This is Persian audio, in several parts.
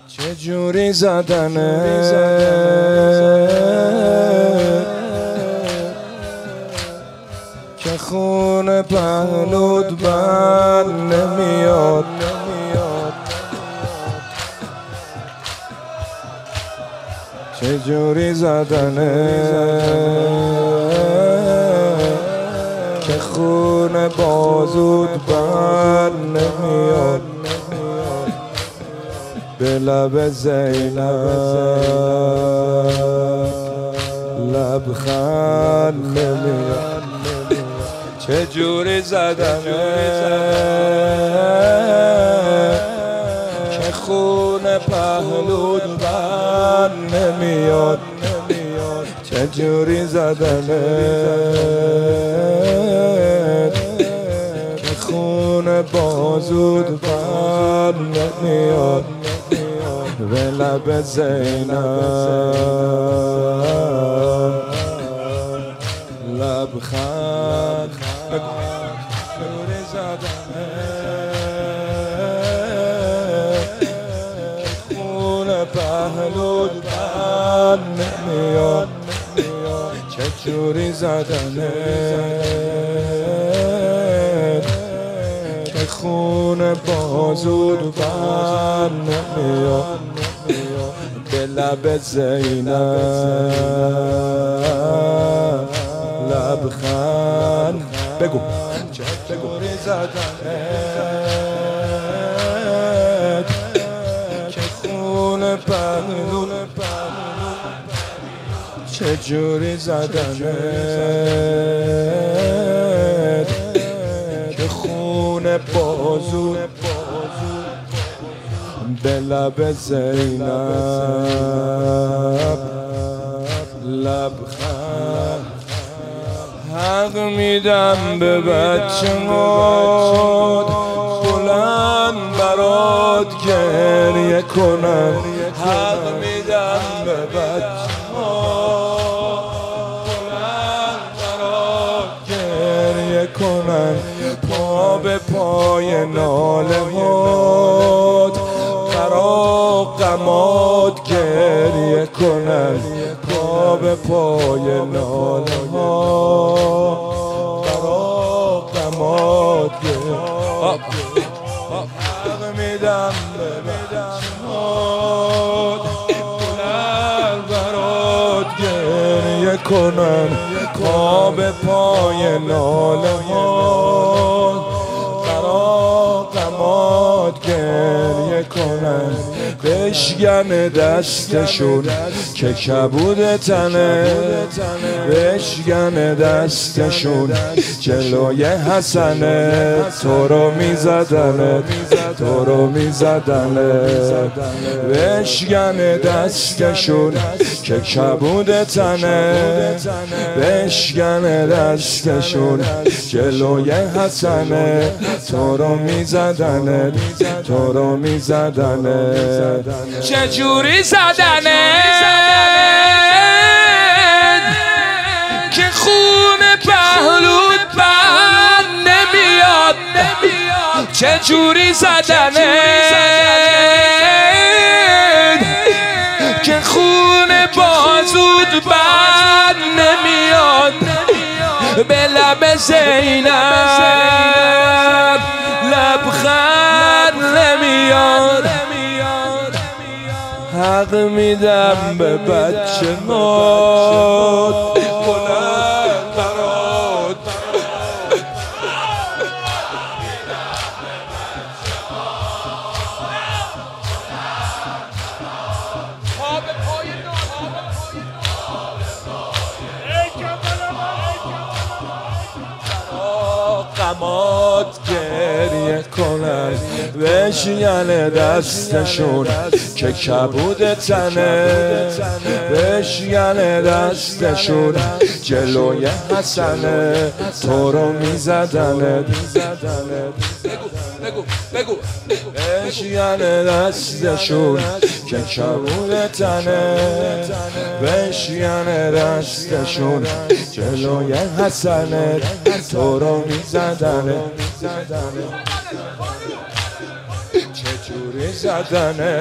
چجوری زدنه که خون پهلود بر نمیاد، چجوری زدنه که خون بازود بر نمیاد، به لب زینب لبخند نمیاد، چجوری زدنه که خون پهلود بر نمیاد، چجوری زدنه که خون بازود بر نمیاد، به لب زینب لبخند چجوری زدنه که خون پهلود بر نمیاد، چجوری زدنه که خون بازود بر نمیاد، به لب زینب لبخند بگو چجوری زدنه که خون پهلود چجوری زدنه که خون بازود به لب زینب لبخند، حق میدم به بچه ماد بلند برات گریه کنم، حق میدم به بچه ماد بلند برات گریه کنم، پا به پای ناله هات برا غمات گریه کنم، پا به پای ناله هات برا غمات گریه، حق میدم به بچه‌هات بلند برات گریه کنم، پا به پای ناله هات برا غمات گریه کنم، بشکن دستشون که کبود تنه، بشکن دستشون جلوی حسنه، تو رو میزدنه تو رو میزدنه، بشکن دستشون که کبود تنه، بشکن دستشون جلوی حسنه، تو رو میزدنه تو رو میزدنه، چجوری زدنه که خون پهلود بر نمیاد، چجوری زدنه که خون بازود بر نمیاد، به لب زینب لبخند نمیاد، حق میدم به بچه مات بلند برات غمات گریه کنن، بشکن دستشون که کبود تنه، بشکن دستشون جلوی حسنه، تو رو میزدنه بشکن دستشون که کبود تنه، بشکن دستشون جلوی حسنه، تو رو میزدنه، چجوری جوری زدنه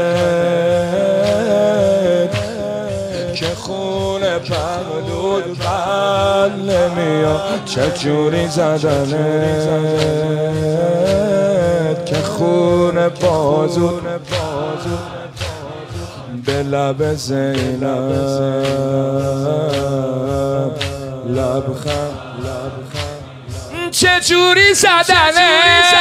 که خون پهلود بر نمیاد، چه جوری زدنه که خون بازود به لب زینب لبخند چه جوری زدنه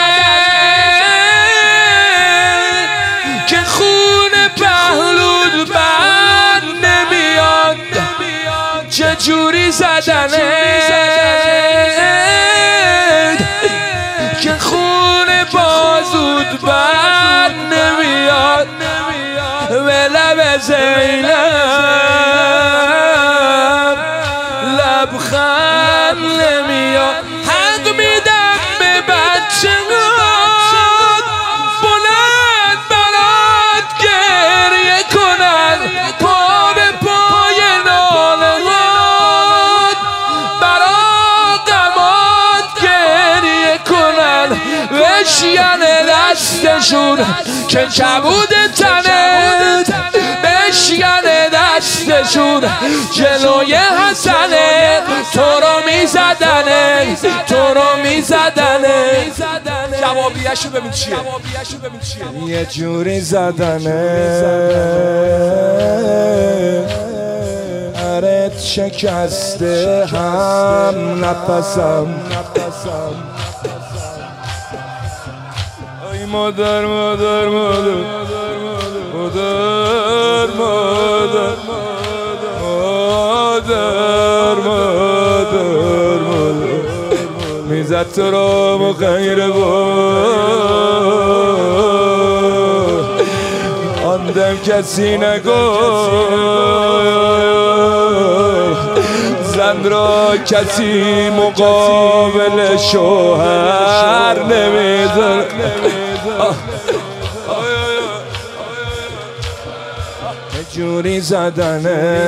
که خون پهلود بر نمیاد، چه جوری زدنه که خون بازود بر نمیاد، به لب زینب لبخند نمیاد. حق میدم به بچه هات بلند برات گریه کنن، پا به پای ناله هات برا غمات گریه کنن، بشکن دستشون که کبود تنت، بشکن دستشون جلوی حسنه، تو رو میزدنه، تو رو میزدنه. جوابیشو ببین چیه، یه جوری زدنه ارت شکسته هم نفسم. ای مادر مادر مادر مادر مادر مادر مادر میزد تو را مخیر بود آن دم کسی نگفت، زن را کسی مقابل شوهر نمیذاره. جوری زدنه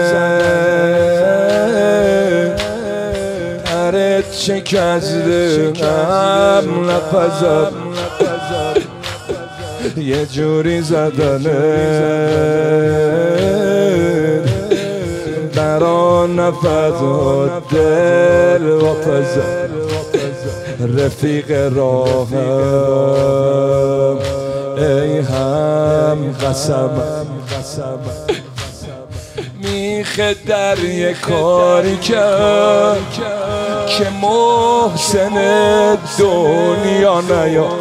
ارت شکسته هم نپزد، یه جوری زدنه برا نفذات دل و پزد، رفیق راهم ای هم قسمم میخه در یه کاری کرد که محسن دنیا نیاد،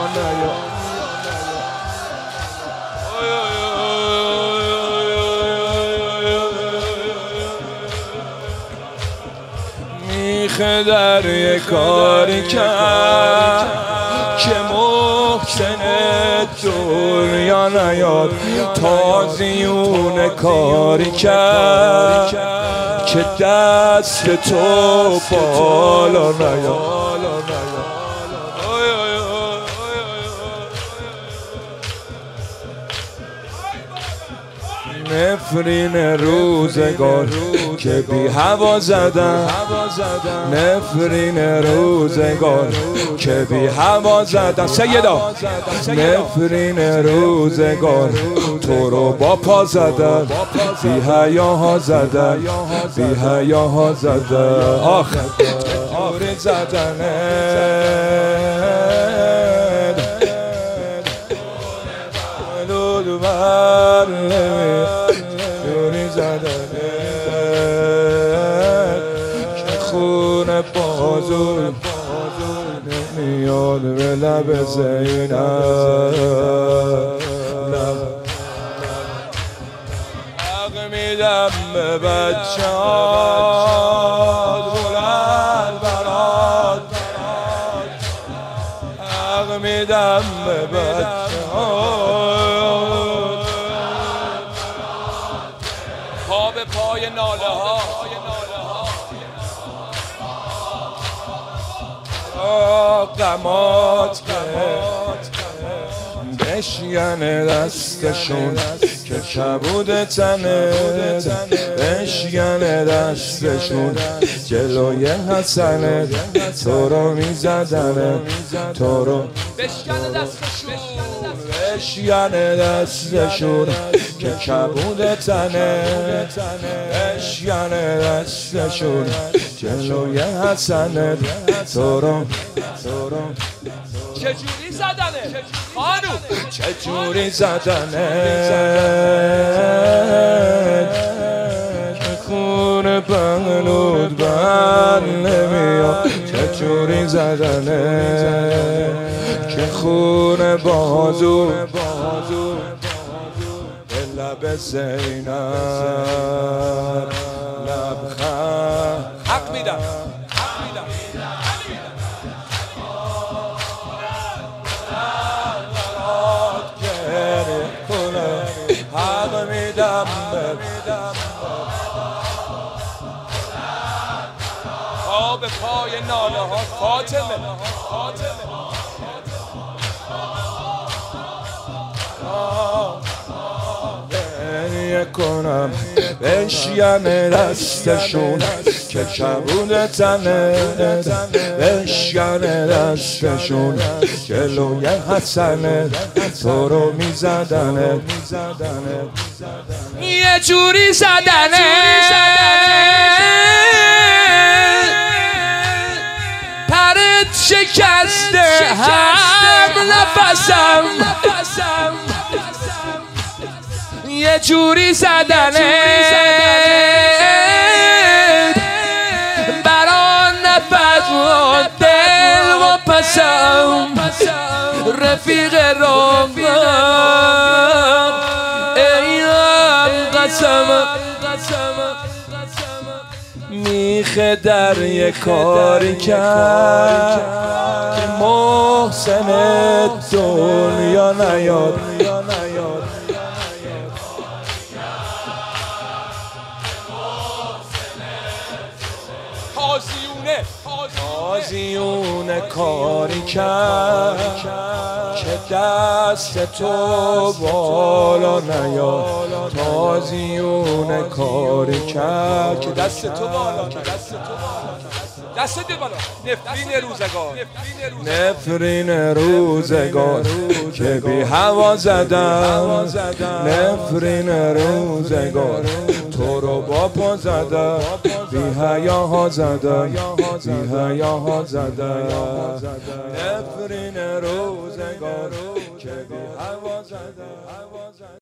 میخه در یه کاری کرد که محسن دنیا نیاد، تازیون کاری کرد که دست تو بالا نیاد. نفرین روزگار که بی هوا زدن، نفرین روزگار که بی هوا زدن، سیدا نفرین روزگار تو رو با پا زدن، بی حیاها زدن، بی حیاها زدن، آخر جوری زدنه جوری زدنه که خون بازور نمیاد به لب زینب. حق میدم به بچه‌هات بلند برات، حق میدم به بچه‌هات پا به پای ناله ها، غمات بشکن دستشون که کبود تنت، بشکن دستشون جلوی حسنت تو رو میزدنه تو رو بشکنه دستشون که کبود تنه بشکنه دستشون جلوی حسنت تو رو چجوری زدنه خانوم چجوری زدنه که خون بغلود بر نمیاد چجوری زدنه که خون بازو به لب زینب لبخند حق میدم حق میدم پا به پای ناله ها فاطمه کنم بشکنه دستشون که کبود تنه بشکنه دستشون جلوی حسنه تو رو میزدنه یه جوری زدنه پرت شکسته هم نفسم یه جوری زدنه برا نفس و دل و پسم رفیق رام ایام قسم میخه در یه کاری کرد که محسن دنیا نیاد تازیونه کاری کرد که دست تو بالا نیاد تازیونه کاری کرد که دست تو بالا دست بالا نفرین روزگار که بی هوا زدم نفرین روزگار تو رو با پا زدم بی حیاها زدم بی حیاها زدم نفرین روزگار که بی هوا زدم